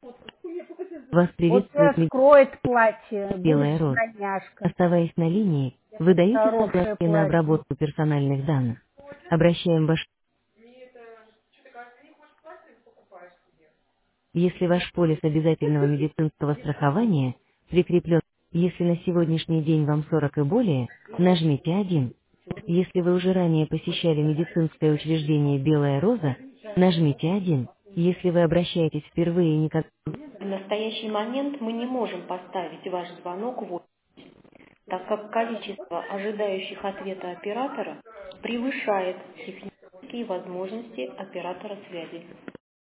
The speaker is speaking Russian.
Вас Вот приветствует скроет платье, будет Белая Роза. стройняшка. Оставаясь на линии, вы даете Хорошее согласие на платье. обработку персональных данных. Обращаем ваш... Если ваш полис обязательного медицинского страхования прикреплен, если на сегодняшний день вам 40 и более, нажмите 1. Если вы уже ранее посещали медицинское учреждение «Белая Роза», нажмите 1. Если вы обращаетесь впервые и никак... В настоящий момент мы не можем поставить ваш звонок в очередь, так как количество ожидающих ответа оператора превышает технические возможности оператора связи.